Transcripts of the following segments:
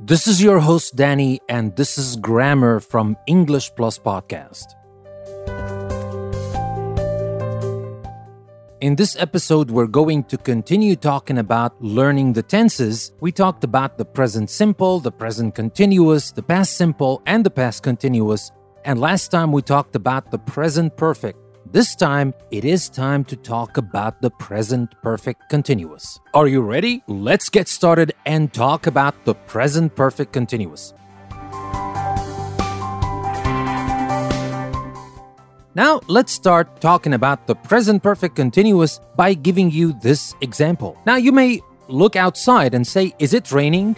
This is your host, Danny, and this is Grammar from English Plus Podcast. In this episode, we're going to continue talking about learning the tenses. We talked about the present simple, the present continuous, the past simple, and the past continuous. And last time we talked about the present perfect. This time, it is time to talk about the present perfect continuous. Are you ready? Let's get started and talk about the present perfect continuous. Now, let's start talking about the present perfect continuous by giving you this example. Now, you may look outside and say, is it raining?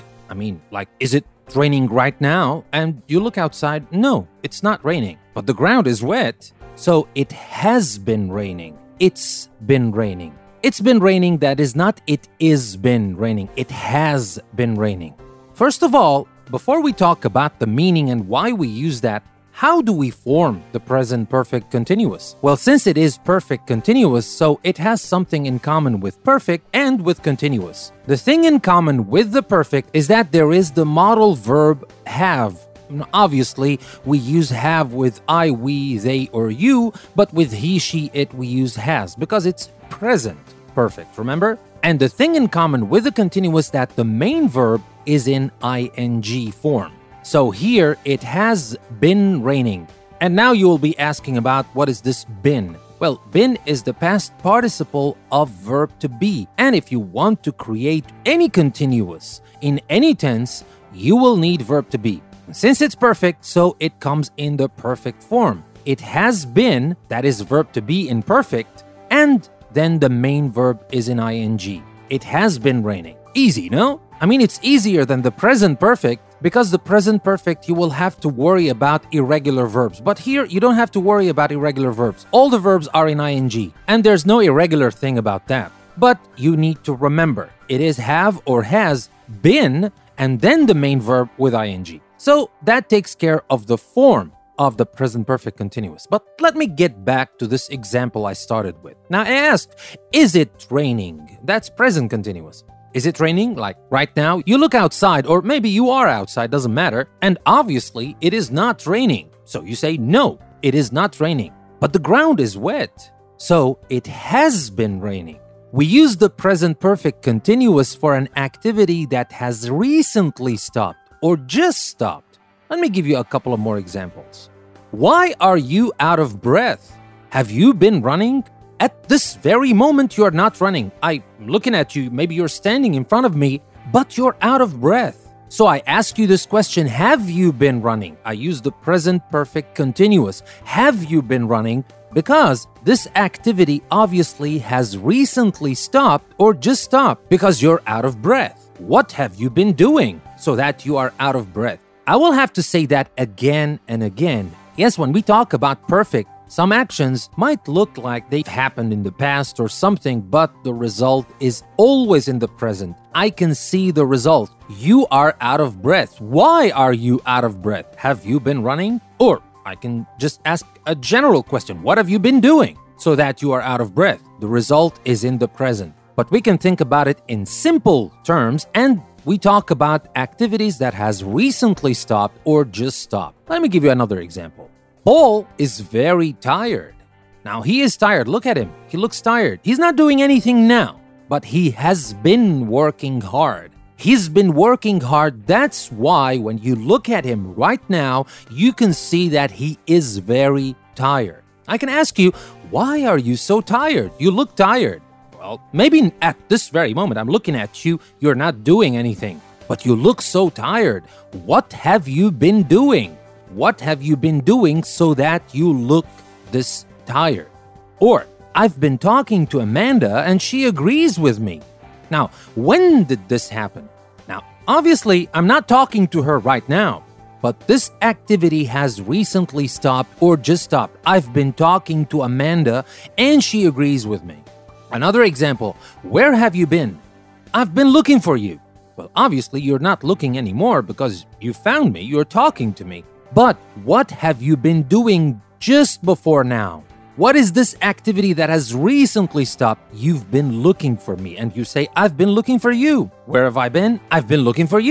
Is it raining right now? And you look outside, no, it's not raining, but the ground is wet. So it has been raining. It's been raining. It's been raining, that is not it is been raining. It has been raining. First of all, before we talk about the meaning and why we use that, how do we form the present perfect continuous? Well, since it is perfect continuous, so it has something in common with perfect and with continuous. The thing in common with the perfect is that there is the modal verb have. Obviously, we use have with I, we, they, or you, but with he, she, it, we use has because it's present perfect, remember? And the thing in common with the continuous that the main verb is in ing form. So here, it has been raining. And now you will be asking about what is this been? Well, been is the past participle of verb to be. And if you want to create any continuous in any tense, you will need verb to be. Since it's perfect, so it comes in the perfect form. It has been, that is verb to be in perfect, and then the main verb is in ing. It has been raining. Easy, no? It's easier than the present perfect because the present perfect you will have to worry about irregular verbs. But here, you don't have to worry about irregular verbs. All the verbs are in ing, and there's no irregular thing about that. But you need to remember, it is have or has been, and then the main verb with ing. So that takes care of the form of the present perfect continuous. But let me get back to this example I started with. Now I asked, is it raining? That's present continuous. Is it raining? Like right now? You look outside, or maybe you are outside, doesn't matter. And obviously it is not raining. So you say, no, it is not raining. But the ground is wet. So it has been raining. We use the present perfect continuous for an activity that has recently stopped or just stopped. Let me give you a couple of more examples. Why are you out of breath? Have you been running? At this very moment, you're not running. I'm looking at you, maybe you're standing in front of me, but you're out of breath. So I ask you this question, have you been running? I use the present perfect continuous. Have you been running? Because this activity obviously has recently stopped or just stopped because you're out of breath. What have you been doing so that you are out of breath? I will have to say that again and again. Yes, when we talk about perfect, some actions might look like they've happened in the past or something, but the result is always in the present. I can see the result. You are out of breath. Why are you out of breath? Have you been running? Or I can just ask a general question. What have you been doing so that you are out of breath? The result is in the present. But we can think about it in simple terms, and we talk about activities that has recently stopped or just stopped. Let me give you another example. Paul is very tired. Now he is tired. Look at him. He looks tired. He's not doing anything now, but he has been working hard. He's been working hard. That's why when you look at him right now, you can see that he is very tired. I can ask you, why are you so tired? You look tired. Well, maybe at this very moment, I'm looking at you, you're not doing anything, but you look so tired. What have you been doing? What have you been doing so that you look this tired? Or, I've been talking to Amanda and she agrees with me. Now, when did this happen? Now, obviously, I'm not talking to her right now, but this activity has recently stopped or just stopped. I've been talking to Amanda and she agrees with me. Another example, where have you been? I've been looking for you. Well, obviously, you're not looking anymore because you found me, you're talking to me. But what have you been doing just before now? What is this activity that has recently stopped? You've been looking for me, and you say, I've been looking for you. Where have I been? I've been looking for you.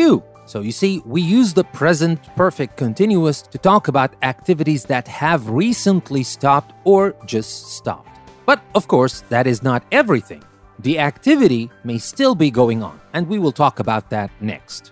So you see, we use the present perfect continuous to talk about activities that have recently stopped or just stopped. But of course, that is not everything. The activity may still be going on, and we will talk about that next.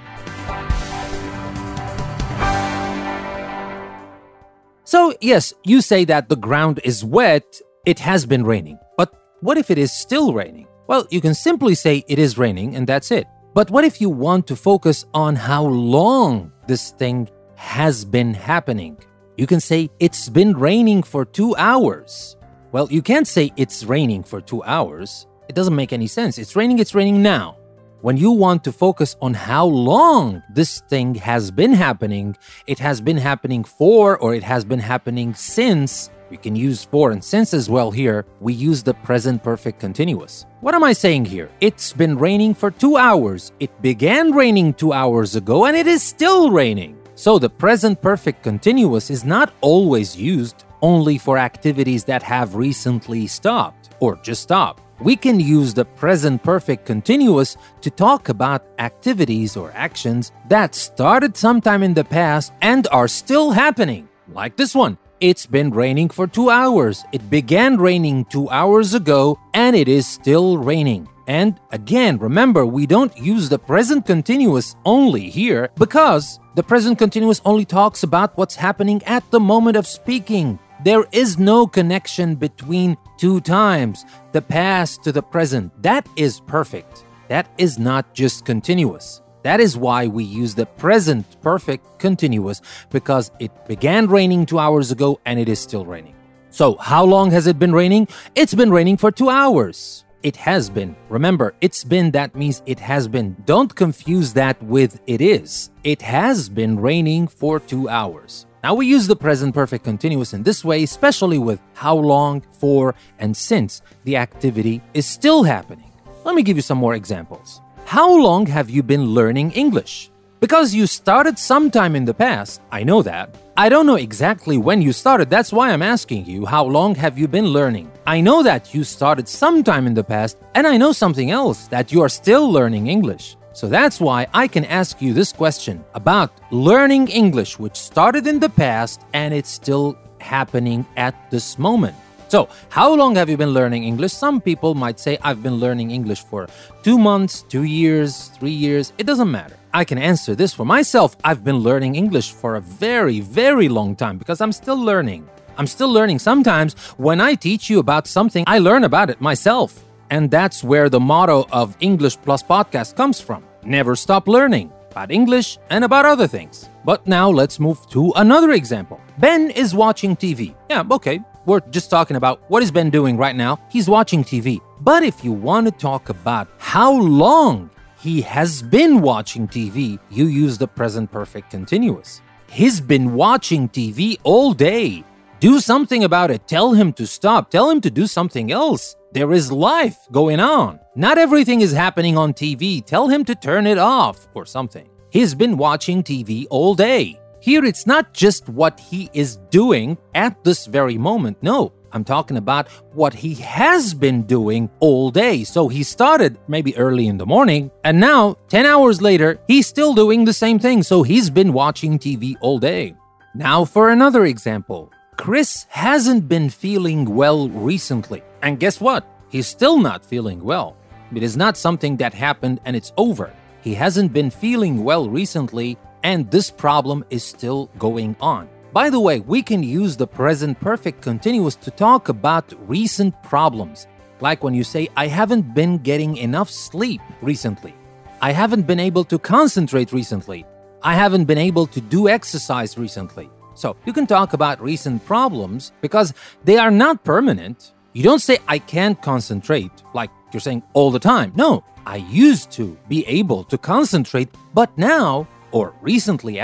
So yes, you say that the ground is wet, it has been raining. But what if it is still raining? Well, you can simply say it is raining and that's it. But what if you want to focus on how long this thing has been happening? You can say it's been raining for 2 hours. Well, you can't say it's raining for 2 hours. It doesn't make any sense. It's raining now. When you want to focus on how long this thing has been happening, it has been happening for or it has been happening since. We can use for and since as well here. We use the present perfect continuous. What am I saying here? It's been raining for 2 hours. It began raining 2 hours ago and it is still raining. So the present perfect continuous is not always used only for activities that have recently stopped or just stopped. We can use the present perfect continuous to talk about activities or actions that started sometime in the past and are still happening. Like this one. It's been raining for 2 hours. It began raining 2 hours ago and it is still raining. And again, remember, we don't use the present continuous only here because the present continuous only talks about what's happening at the moment of speaking. There is no connection between two times, the past to the present. That is perfect. That is not just continuous. That is why we use the present perfect continuous, because it began raining 2 hours ago and it is still raining. So how long has it been raining? It's been raining for 2 hours. It has been. Remember, it's been, that means it has been. Don't confuse that with it is. It has been raining for 2 hours. Now we use the present perfect continuous in this way, especially with how long, for, and since the activity is still happening. Let me give you some more examples. How long have you been learning English? Because you started sometime in the past, I know that. I don't know exactly when you started, that's why I'm asking you, how long have you been learning? I know that you started sometime in the past, and I know something else, that you are still learning English. So that's why I can ask you this question about learning English, which started in the past and it's still happening at this moment. So, how long have you been learning English? Some people might say, I've been learning English for 2 months, 2 years, 3 years. It doesn't matter. I can answer this for myself. I've been learning English for a very, very long time because I'm still learning. I'm still learning. Sometimes when I teach you about something, I learn about it myself. And that's where the motto of English Plus Podcast comes from. Never stop learning about English and about other things. But now let's move to another example. Ben is watching TV. Yeah, okay. We're just talking about what is Ben doing right now. He's watching TV. But if you want to talk about how long he has been watching TV, you use the present perfect continuous. He's been watching TV all day. Do something about it. Tell him to stop. Tell him to do something else. There is life going on. Not everything is happening on TV. Tell him to turn it off or something. He's been watching TV all day. Here, it's not just what he is doing at this very moment. No, I'm talking about what he has been doing all day. So he started maybe early in the morning, and now, 10 hours later, he's still doing the same thing. So he's been watching TV all day. Now for another example. Chris hasn't been feeling well recently. And guess what? He's still not feeling well. It is not something that happened and it's over. He hasn't been feeling well recently, and this problem is still going on. By the way, we can use the present perfect continuous to talk about recent problems. Like when you say, I haven't been getting enough sleep recently. I haven't been able to concentrate recently. I haven't been able to do exercise recently. So you can talk about recent problems because they are not permanent. You don't say, I can't concentrate, like you're saying all the time. No, I used to be able to concentrate, but now, or recently,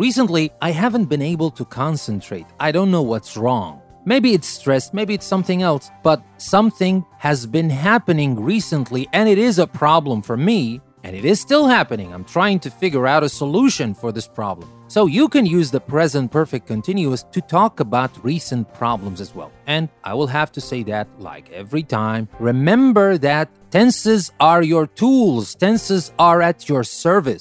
I haven't been able to concentrate. I don't know what's wrong. Maybe it's stress, maybe it's something else, but something has been happening recently and it is a problem for me, and it is still happening. I'm trying to figure out a solution for this problem. So you can use the present perfect continuous to talk about recent problems as well. And I will have to say that like every time. Remember that tenses are your tools. Tenses are at your service.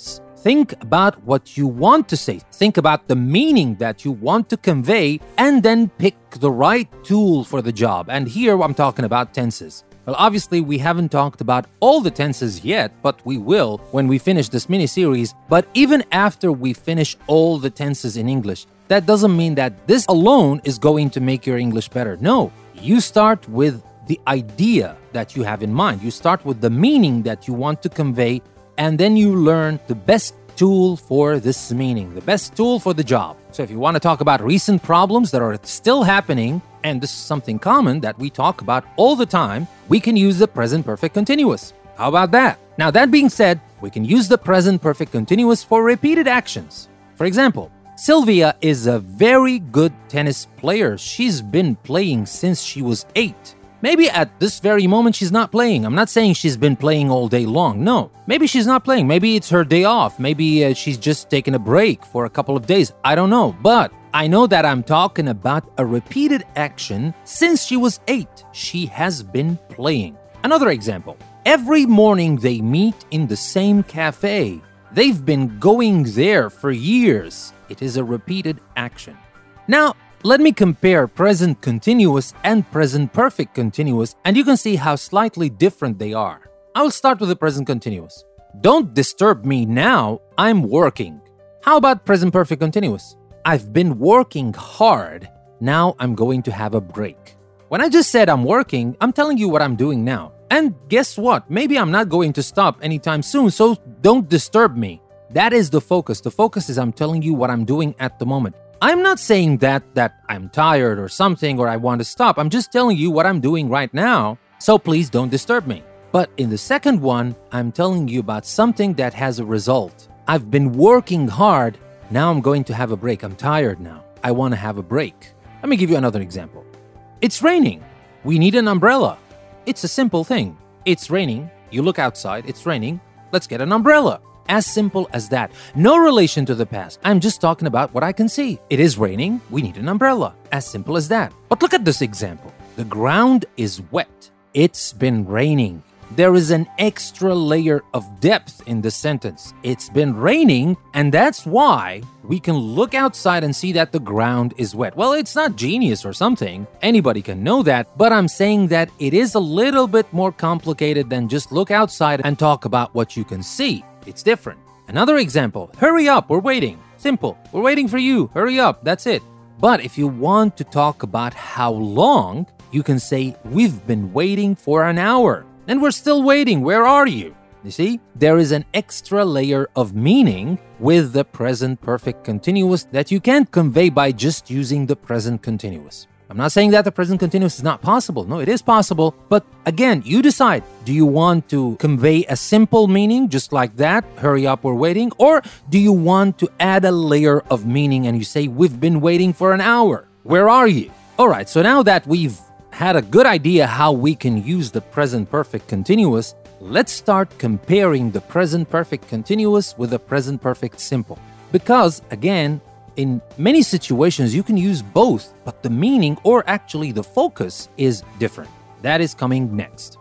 Think about what you want to say. Think about the meaning that you want to convey, and then pick the right tool for the job. And here I'm talking about tenses. Well, obviously, we haven't talked about all the tenses yet, but we will when we finish this mini-series. But even after we finish all the tenses in English, that doesn't mean that this alone is going to make your English better. No, you start with the idea that you have in mind. You start with the meaning that you want to convey, and then you learn the best tool for this meaning, the best tool for the job. So if you want to talk about recent problems that are still happening, and this is something common that we talk about all the time, we can use the present perfect continuous. How about that? Now, that being said, we can use the present perfect continuous for repeated actions. For example, Sylvia is a very good tennis player. She's been playing since she was 8. Maybe at this very moment she's not playing. I'm not saying she's been playing all day long. No, maybe she's not playing. Maybe it's her day off. Maybe she's just taking a break for a couple of days. I don't know. But I know that I'm talking about a repeated action since she was 8. She has been playing. Another example. Every morning they meet in the same cafe. They've been going there for years. It is a repeated action. Now, let me compare present continuous and present perfect continuous, and you can see how slightly different they are. I will start with the present continuous. Don't disturb me now, I'm working. How about present perfect continuous? I've been working hard, now I'm going to have a break. When I just said I'm working, I'm telling you what I'm doing now. And guess what? Maybe I'm not going to stop anytime soon, so don't disturb me. That is the focus. The focus is I'm telling you what I'm doing at the moment. I'm not saying that I'm tired or something or I want to stop. I'm just telling you what I'm doing right now, so please don't disturb me. But in the second one, I'm telling you about something that has a result. I've been working hard, now I'm going to have a break. I'm tired now. I want to have a break. Let me give you another example. It's raining. We need an umbrella. It's a simple thing. It's raining. You look outside, it's raining. Let's get an umbrella. As simple as that. No relation to the past. I'm just talking about what I can see. It is raining. We need an umbrella. As simple as that. But look at this example. The ground is wet. It's been raining. There is an extra layer of depth in the sentence. It's been raining, and that's why we can look outside and see that the ground is wet. Well, it's not genius or something. Anybody can know that, but I'm saying that it is a little bit more complicated than just look outside and talk about what you can see. It's different. Another example, hurry up, we're waiting. Simple, we're waiting for you, hurry up, that's it. But if you want to talk about how long, you can say, we've been waiting for an hour. And we're still waiting, where are you? You see, there is an extra layer of meaning with the present perfect continuous that you can't convey by just using the present continuous. I'm not saying that the present continuous is not possible. No, it is possible. But again, you decide. Do you want to convey a simple meaning just like that? Hurry up, we're waiting. Or do you want to add a layer of meaning and you say, we've been waiting for an hour. Where are you? All right, so now that we've had a good idea how we can use the present perfect continuous, let's start comparing the present perfect continuous with the present perfect simple. Because, again, in many situations, you can use both, but the meaning, or actually the focus, is different. That is coming next.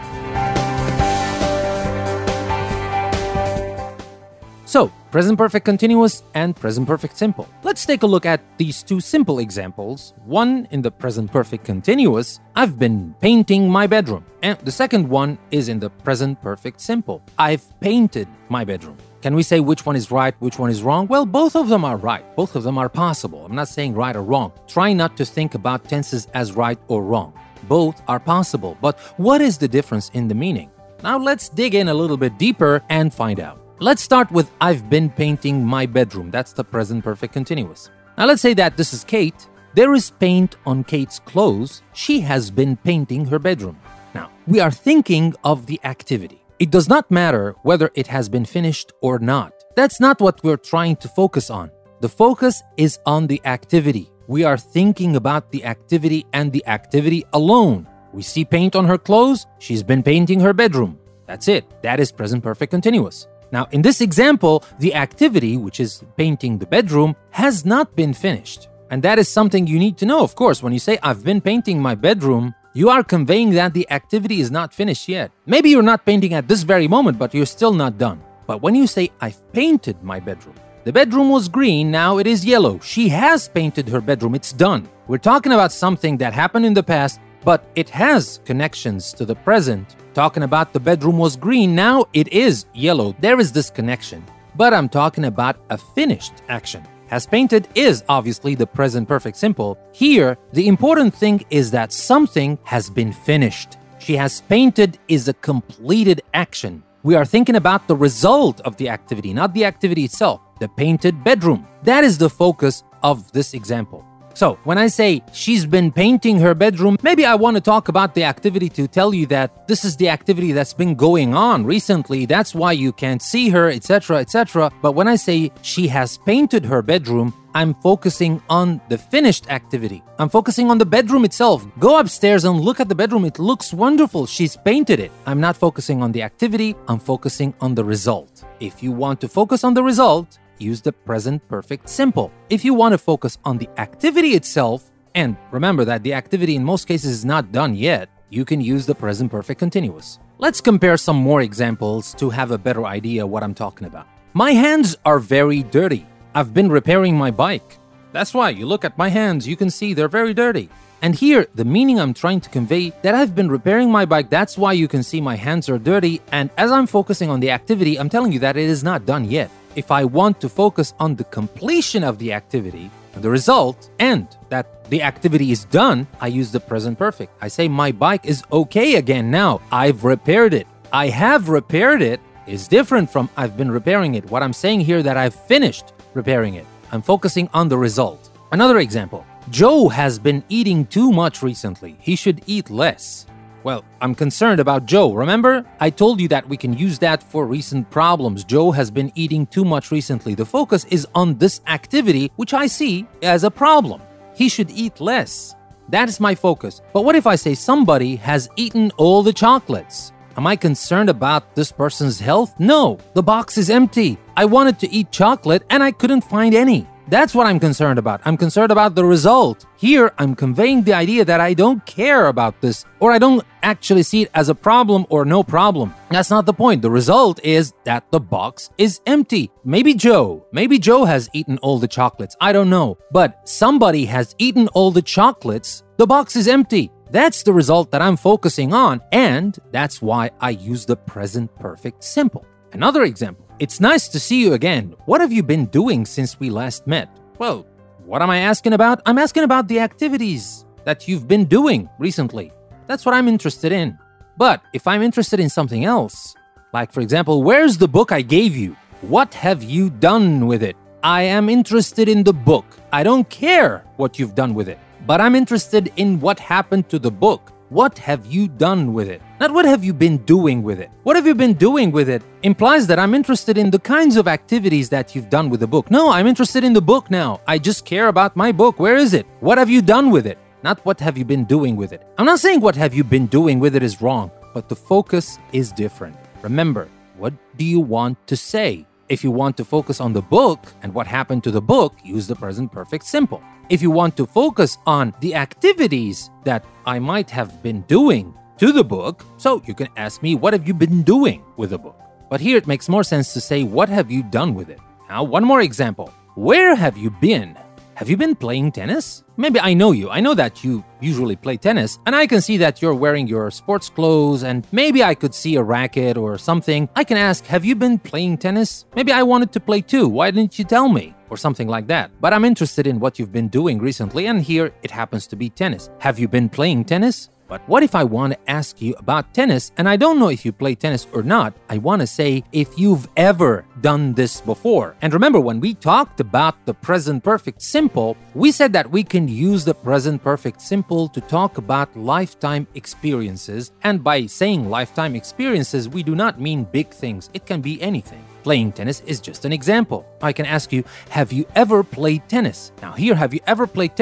So, present perfect continuous and present perfect simple. Let's take a look at these two simple examples. One in the present perfect continuous, I've been painting my bedroom. And the second one is in the present perfect simple, I've painted my bedroom. Can we say which one is right, which one is wrong? Well, both of them are right. Both of them are possible. I'm not saying right or wrong. Try not to think about tenses as right or wrong. Both are possible. But what is the difference in the meaning? Now let's dig in a little bit deeper and find out. Let's start with I've been painting my bedroom. That's the present perfect continuous. Now let's say that this is Kate. There is paint on Kate's clothes. She has been painting her bedroom. Now, we are thinking of the activity. It does not matter whether it has been finished or not. That's not what we're trying to focus on. The focus is on the activity. We are thinking about the activity and the activity alone. We see paint on her clothes. She's been painting her bedroom. That's it. That is present perfect continuous. Now, in this example, the activity, which is painting the bedroom, has not been finished. And that is something you need to know, of course. When you say, I've been painting my bedroom, you are conveying that the activity is not finished yet. Maybe you're not painting at this very moment, but you're still not done. But when you say, I've painted my bedroom, the bedroom was green, now it is yellow. She has painted her bedroom, it's done. We're talking about something that happened in the past, but it has connections to the present. Talking about the bedroom was green, now it is yellow. There is this connection. But I'm talking about a finished action. Has painted is obviously the present perfect simple. Here, the important thing is that something has been finished. She has painted is a completed action. We are thinking about the result of the activity, not the activity itself. The painted bedroom. That is the focus of this example. So, when I say she's been painting her bedroom, maybe I want to talk about the activity to tell you that this is the activity that's been going on recently. That's why you can't see her, etc., etc. But when I say she has painted her bedroom, I'm focusing on the finished activity. I'm focusing on the bedroom itself. Go upstairs and look at the bedroom. It looks wonderful. She's painted it. I'm not focusing on the activity. I'm focusing on the result. If you want to focus on the result, use the present perfect simple. If you want to focus on the activity itself, and remember that the activity in most cases is not done yet, you can use the present perfect continuous. Let's compare some more examples to have a better idea what I'm talking about. My hands are very dirty. I've been repairing my bike. That's why you look at my hands, you can see they're very dirty. And here, the meaning I'm trying to convey that I've been repairing my bike, that's why you can see my hands are dirty. And as I'm focusing on the activity, I'm telling you that it is not done yet. If I want to focus on the completion of the activity, the result, and that the activity is done, I use the present perfect. I say my bike is okay again now. I've repaired it. I have repaired it is different from I've been repairing it. What I'm saying here that I've finished repairing it. I'm focusing on the result. Another example. Joe has been eating too much recently. He should eat less. Well, I'm concerned about Joe. Remember? I told you that we can use that for recent problems. Joe has been eating too much recently. The focus is on this activity, which I see as a problem. He should eat less. That is my focus. But what if I say somebody has eaten all the chocolates? Am I concerned about this person's health? No, the box is empty. I wanted to eat chocolate and I couldn't find any. That's what I'm concerned about. I'm concerned about the result. Here, I'm conveying the idea that I don't care about this, or I don't actually see it as a problem or no problem. That's not the point. The result is that the box is empty. Maybe Joe has eaten all the chocolates. I don't know. But somebody has eaten all the chocolates. The box is empty. That's the result that I'm focusing on, and that's why I use the present perfect simple. Another example. It's nice to see you again. What have you been doing since we last met? Well, what am I asking about? I'm asking about the activities that you've been doing recently. That's what I'm interested in. But if I'm interested in something else, like for example, where's the book I gave you? What have you done with it? I am interested in the book. I don't care what you've done with it, but I'm interested in what happened to the book. What have you done with it? Not what have you been doing with it. What have you been doing with it implies that I'm interested in the kinds of activities that you've done with the book. No, I'm interested in the book now. I just care about my book. Where is it? What have you done with it? Not what have you been doing with it. I'm not saying what have you been doing with it is wrong, but the focus is different. Remember, what do you want to say? If you want to focus on the book and what happened to the book, use the present perfect simple. If you want to focus on the activities that I might have been doing to the book, so you can ask me, what have you been doing with the book? But here it makes more sense to say, what have you done with it? Now, one more example. Where have you been? Have you been playing tennis? Maybe I know you. I know that you usually play tennis, and I can see that you're wearing your sports clothes, and maybe I could see a racket or something. I can ask, have you been playing tennis? Maybe I wanted to play too. Why didn't you tell me? Or something like that. But I'm interested in what you've been doing recently, and here it happens to be tennis. Have you been playing tennis? But what if I want to ask you about tennis and I don't know if you play tennis or not? I want to say if you've ever done this before. And remember, when we talked about the present perfect simple, we said that we can use the present perfect simple to talk about lifetime experiences. And by saying lifetime experiences, we do not mean big things. It can be anything. Playing tennis is just an example. I can ask you, have you ever played tennis? Now here, have you ever played tennis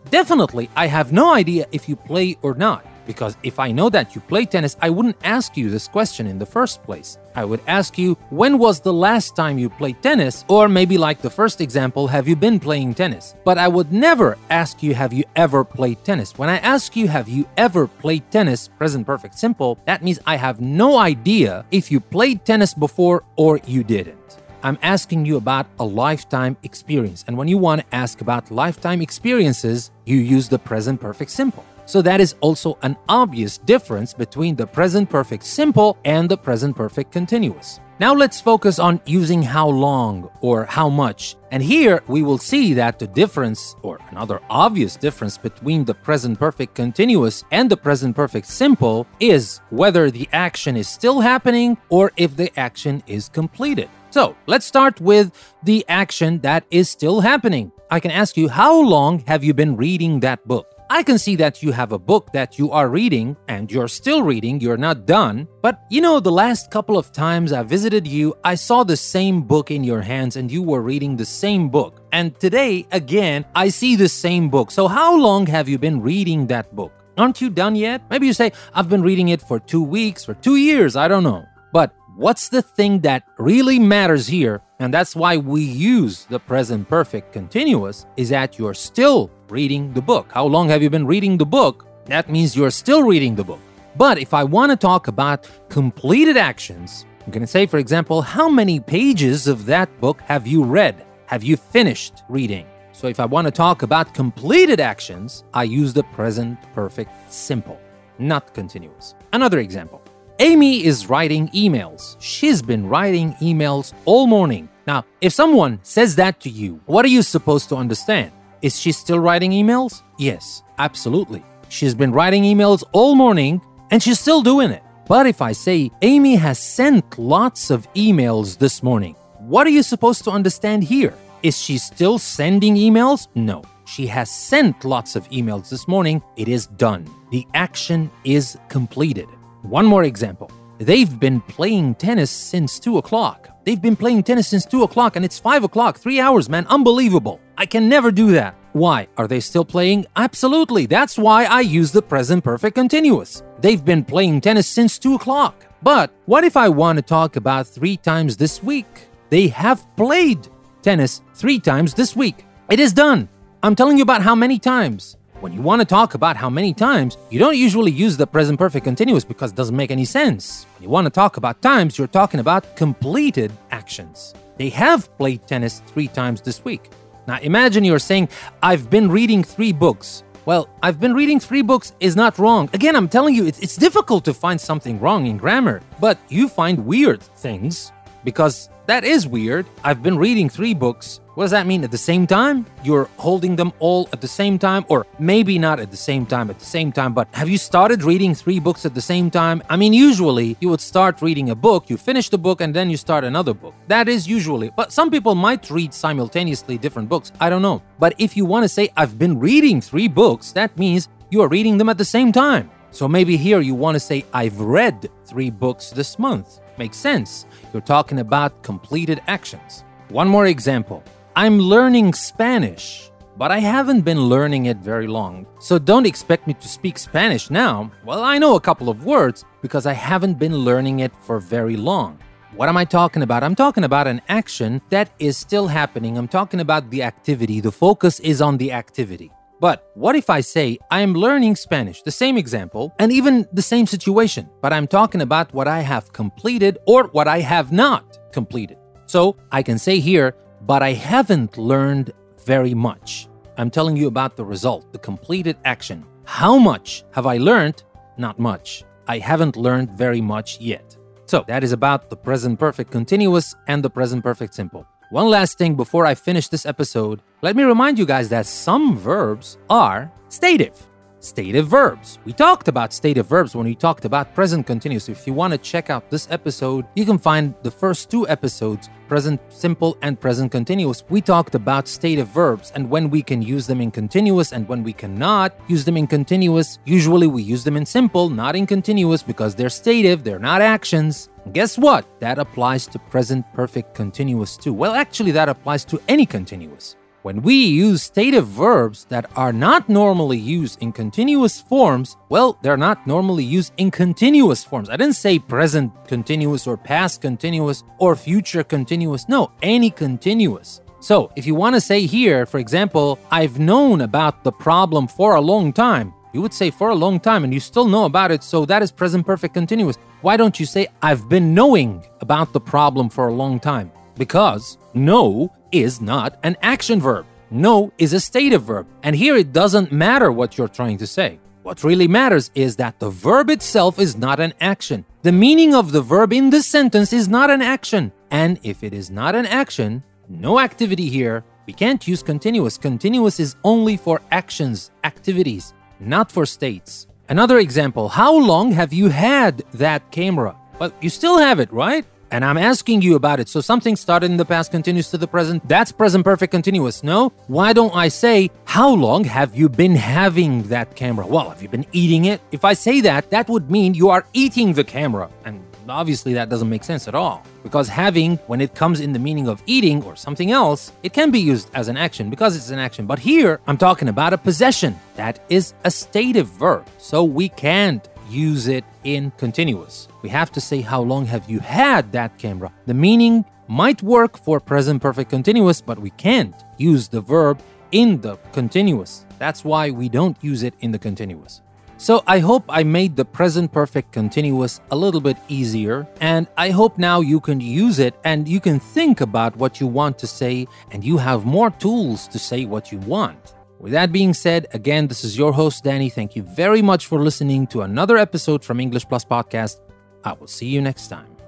Definitely, I have no idea if you play or not. Because if I know that you play tennis, I wouldn't ask you this question in the first place. I would ask you, when was the last time you played tennis? Or maybe like the first example, have you been playing tennis? But I would never ask you, have you ever played tennis? When I ask you, have you ever played tennis, present perfect simple, that means I have no idea if you played tennis before or you didn't. I'm asking you about a lifetime experience. And when you want to ask about lifetime experiences, you use the present perfect simple. So that is also an obvious difference between the present perfect simple and the present perfect continuous. Now let's focus on using how long or how much. And here we will see that the difference, or another obvious difference between the present perfect continuous and the present perfect simple, is whether the action is still happening or if the action is completed. So let's start with the action that is still happening. I can ask you, how long have you been reading that book? I can see that you have a book that you are reading and you're still reading, you're not done. But the last couple of times I visited you, I saw the same book in your hands and you were reading the same book. And today, again, I see the same book. So how long have you been reading that book? Aren't you done yet? Maybe you say, I've been reading it for 2 weeks, for 2 years, I don't know. But what's the thing that really matters here, and that's why we use the present perfect continuous, is that you're still reading the book. How long have you been reading the book? That means you're still reading the book. But if I want to talk about completed actions, I'm going to say, for example, how many pages of that book have you read? Have you finished reading? So if I want to talk about completed actions, I use the present perfect simple, not continuous. Another example. Amy is writing emails. She's been writing emails all morning. Now, if someone says that to you, what are you supposed to understand? Is she still writing emails? Yes, absolutely. She's been writing emails all morning and she's still doing it. But if I say Amy has sent lots of emails this morning, what are you supposed to understand here? Is she still sending emails? No. She has sent lots of emails this morning. It is done. The action is completed. One more example. They've been playing tennis since 2 o'clock. They've been playing tennis since 2 o'clock and it's 5 o'clock, 3 hours, man. Unbelievable. I can never do that. Why? Are they still playing? Absolutely. That's why I use the present perfect continuous. They've been playing tennis since 2 o'clock. But what if I want to talk about 3 times this week? They have played tennis 3 times this week. It is done. I'm telling you about how many times. When you want to talk about how many times, you don't usually use the present perfect continuous because it doesn't make any sense. When you want to talk about times, you're talking about completed actions. They have played tennis 3 times this week. Now imagine you're saying, I've been reading 3 books. Well, I've been reading 3 books is not wrong. Again, I'm telling you, it's difficult to find something wrong in grammar, but you find weird things because that is weird. I've been reading 3 books. What does that mean? At the same time? You're holding them all at the same time? Or maybe not at the same time, but have you started reading 3 books at the same time? I mean, usually you would start reading a book, you finish the book, and then you start another book. That is usually, but some people might read simultaneously different books. I don't know. But if you want to say, I've been reading 3 books, that means you are reading them at the same time. So maybe here you want to say, I've read 3 books this month. Makes sense. You're talking about completed actions. One more example. I'm learning Spanish, but I haven't been learning it very long. So don't expect me to speak Spanish now. Well, I know a couple of words because I haven't been learning it for very long. What am I talking about? I'm talking about an action that is still happening. I'm talking about the activity. The focus is on the activity. But what if I say, I am learning Spanish, the same example, and even the same situation, but I'm talking about what I have completed or what I have not completed. So I can say here, but I haven't learned very much. I'm telling you about the result, the completed action. How much have I learned? Not much. I haven't learned very much yet. So that is about the present perfect continuous and the present perfect simple. One last thing before I finish this episode, let me remind you guys that some verbs are stative. Stative verbs. We talked about stative verbs when we talked about present continuous. If you want to check out this episode, you can find the first 2 episodes, present simple and present continuous. We talked about stative verbs and when we can use them in continuous and when we cannot use them in continuous. Usually we use them in simple, not in continuous because they're stative, they're not actions. And guess what? That applies to present perfect continuous too. Well, actually that applies to any continuous. When we use stative verbs that are not normally used in continuous forms, well, they're not normally used in continuous forms. I didn't say present continuous or past continuous or future continuous. No, any continuous. So if you want to say here, for example, I've known about the problem for a long time, you would say for a long time and you still know about it, so that is present perfect continuous. Why don't you say I've been knowing about the problem for a long time? Because know is not an action verb. Know is a stative verb. And here it doesn't matter what you're trying to say. What really matters is that the verb itself is not an action. The meaning of the verb in this sentence is not an action. And if it is not an action, no activity here, we can't use continuous. Continuous is only for actions, activities, not for states. Another example, how long have you had that camera? Well, you still have it, right? And I'm asking you about it. So something started in the past continues to the present. That's present perfect continuous, no? Why don't I say, how long have you been having that camera? Well, have you been eating it? If I say that, that would mean you are eating the camera. And obviously that doesn't make sense at all. Because having, when it comes in the meaning of eating or something else, it can be used as an action because it's an action. But here, I'm talking about a possession. That is a stative verb. So we can't use it in continuous. We have to say, how long have you had that camera? The meaning might work for present perfect continuous, but we can't use the verb in the continuous. That's why we don't use it in the continuous. So I hope I made the present perfect continuous a little bit easier, and I hope now you can use it and you can think about what you want to say, and you have more tools to say what you want. With that being said, again, this is your host, Danny. Thank you very much for listening to another episode from English Plus Podcast. I will see you next time.